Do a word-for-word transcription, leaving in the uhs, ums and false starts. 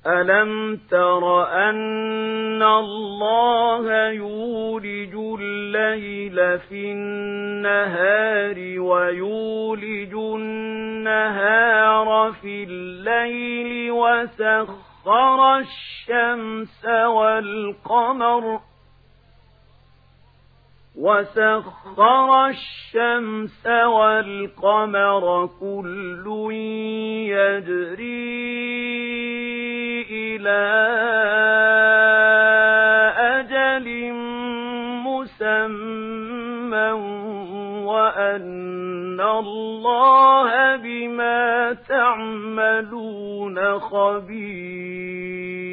أَلَمْ تَرَ أَنَّ اللَّهَ يُولِجُ اللَّيْلَ فِي النَّهَارِ وَيُولِجُ النَّهَارَ فِي اللَّيْلِ وَسَخَّرَ الشَّمْسَ وَالْقَمَرَ وَسَخَّرَ الشَّمْسَ وَالْقَمَرَ كُلٌّ يَجْرِي إِلَى أَجَلٍ مُّسَمًّى وَأَنَّ اللَّهَ بِمَا تَعْمَلُونَ خَبِيرٌ